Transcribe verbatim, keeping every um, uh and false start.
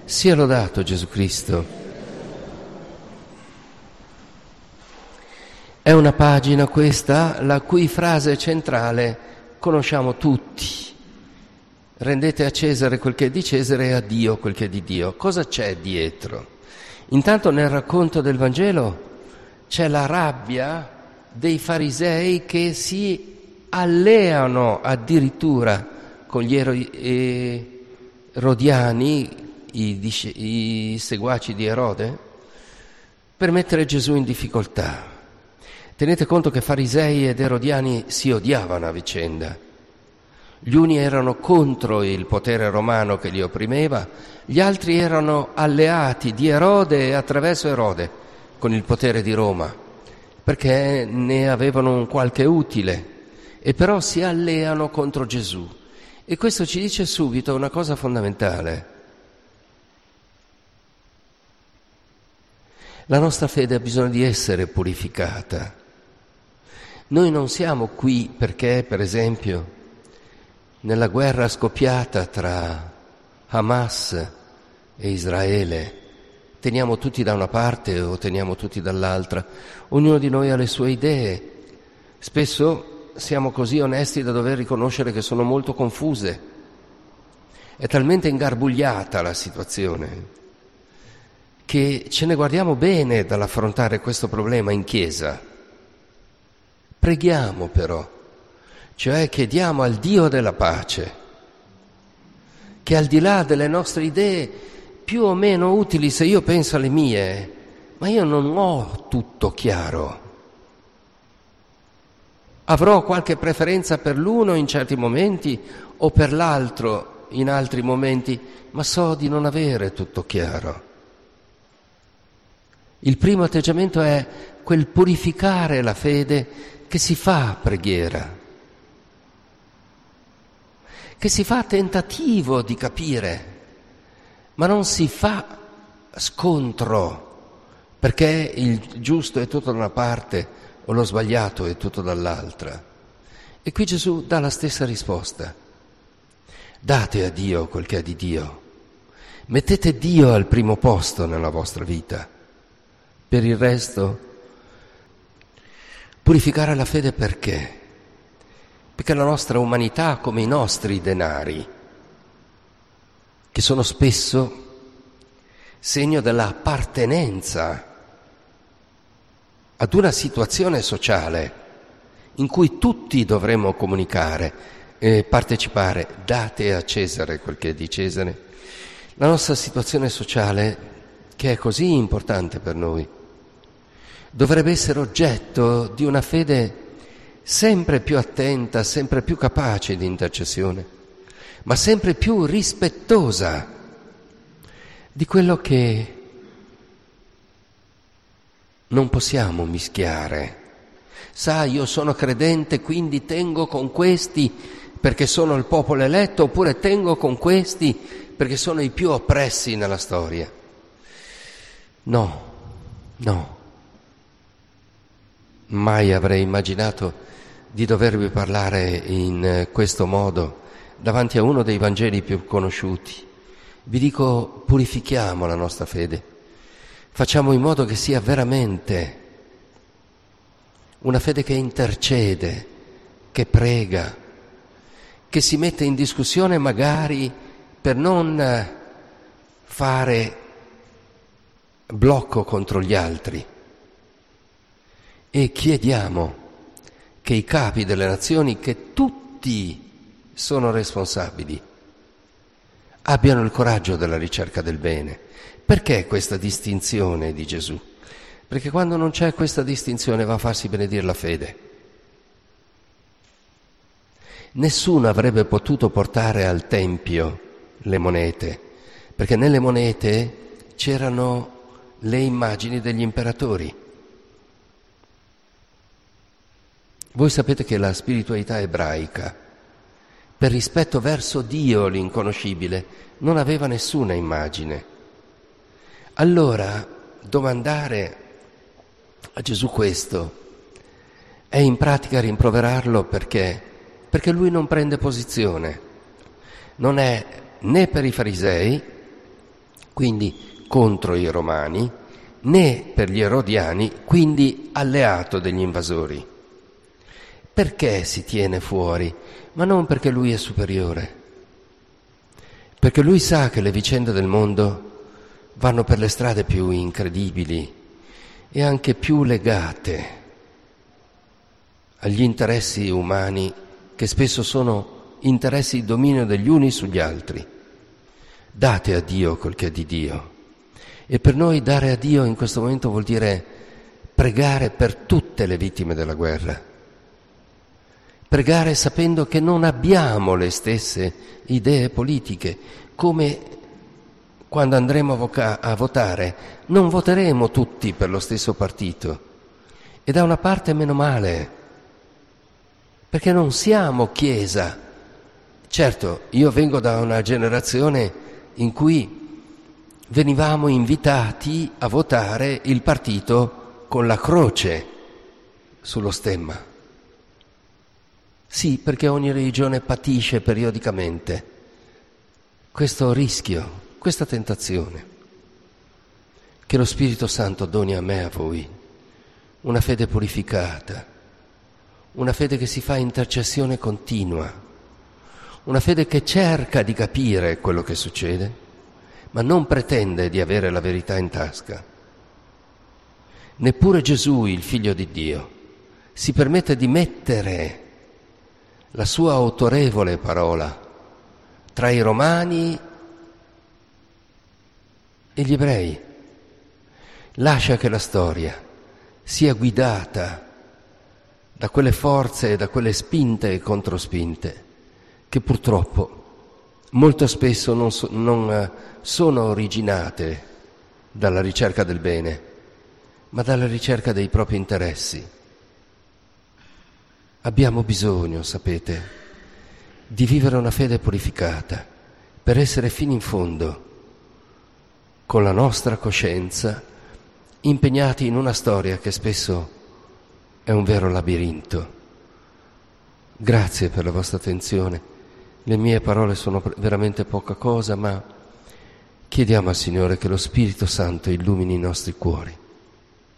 Sia lodato Gesù Cristo. È una pagina questa la cui frase centrale conosciamo tutti. Rendete a Cesare quel che è di Cesare e a Dio quel che è di Dio. Cosa c'è dietro? Intanto nel racconto del Vangelo c'è la rabbia dei farisei che si alleano addirittura con gli erodiani, i, i seguaci di Erode, per mettere Gesù in difficoltà. Tenete conto che farisei ed erodiani si odiavano a vicenda. Gli uni erano contro il potere romano che li opprimeva, gli altri erano alleati di Erode e attraverso Erode con il potere di Roma, perché ne avevano un qualche utile, e però si alleano contro Gesù. E questo ci dice subito una cosa fondamentale. La nostra fede ha bisogno di essere purificata. Noi non siamo qui perché, per esempio, nella guerra scoppiata tra Hamas e Israele teniamo tutti da una parte o teniamo tutti dall'altra. Ognuno di noi ha le sue idee. Spesso siamo così onesti da dover riconoscere che sono molto confuse. È talmente ingarbugliata la situazione che ce ne guardiamo bene dall'affrontare questo problema in chiesa. Preghiamo però, cioè chiediamo al Dio della pace che al di là delle nostre idee più o meno utili, se io penso alle mie, ma io non ho tutto chiaro. Avrò qualche preferenza per l'uno in certi momenti o per l'altro in altri momenti, ma so di non avere tutto chiaro. Il primo atteggiamento è quel purificare la fede che si fa a preghiera, che si fa tentativo di capire, ma non si fa scontro, perché il giusto è tutto da una parte o lo sbagliato è tutto dall'altra. E qui Gesù dà la stessa risposta. Date a Dio quel che è di Dio. Mettete Dio al primo posto nella vostra vita. Per il resto, purificare la fede perché? Perché la nostra umanità, come i nostri denari, che sono spesso segno dell'appartenenza ad una situazione sociale in cui tutti dovremmo comunicare e partecipare. Date a Cesare quel che è di Cesare. La nostra situazione sociale, che è così importante per noi, dovrebbe essere oggetto di una fede sempre più attenta, sempre più capace di intercessione, ma sempre più rispettosa di quello che non possiamo mischiare. Sai, io sono credente, quindi tengo con questi perché sono il popolo eletto, oppure tengo con questi perché sono i più oppressi nella storia. No, no. Mai avrei immaginato di dovervi parlare in questo modo davanti a uno dei Vangeli più conosciuti. Vi dico, purifichiamo la nostra fede, facciamo in modo che sia veramente una fede che intercede, che prega, che si mette in discussione magari per non fare blocco contro gli altri. E chiediamo che i capi delle nazioni, che tutti sono responsabili, abbiano il coraggio della ricerca del bene. Perché questa distinzione di Gesù? Perché quando non c'è questa distinzione va a farsi benedire la fede. Nessuno avrebbe potuto portare al Tempio le monete, perché nelle monete c'erano le immagini degli imperatori. Voi sapete che la spiritualità ebraica, per rispetto verso Dio l'inconoscibile, non aveva nessuna immagine. Allora, domandare a Gesù questo è in pratica rimproverarlo perché? Perché lui non prende posizione. Non è né per i farisei quindi contro i Romani, né per gli Erodiani, quindi alleato degli invasori. Perché si tiene fuori? Ma non perché lui è superiore, perché lui sa che le vicende del mondo vanno per le strade più incredibili e anche più legate agli interessi umani, che spesso sono interessi di dominio degli uni sugli altri. Date a Dio quel che è di Dio. E per noi dare a Dio in questo momento vuol dire pregare per tutte le vittime della guerra. Pregare sapendo che non abbiamo le stesse idee politiche, come quando andremo a, voca- a votare non voteremo tutti per lo stesso partito. E da una parte meno male, perché non siamo Chiesa. Certo, io vengo da una generazione in cui venivamo invitati a votare il partito con la croce sullo stemma. Sì, perché ogni religione patisce periodicamente questo rischio, questa tentazione. Che lo Spirito Santo doni a me e a voi una fede purificata, una fede che si fa intercessione continua, una fede che cerca di capire quello che succede, ma non pretende di avere la verità in tasca. Neppure Gesù, il Figlio di Dio, si permette di mettere la sua autorevole parola tra i Romani e gli Ebrei. Lascia che la storia sia guidata da quelle forze e da quelle spinte e controspinte che purtroppo molto spesso non, so, non sono originate dalla ricerca del bene, ma dalla ricerca dei propri interessi. Abbiamo bisogno, sapete, di vivere una fede purificata per essere fino in fondo, con la nostra coscienza, impegnati in una storia che spesso è un vero labirinto. Grazie per la vostra attenzione. Le mie parole sono veramente poca cosa, ma chiediamo al Signore che lo Spirito Santo illumini i nostri cuori.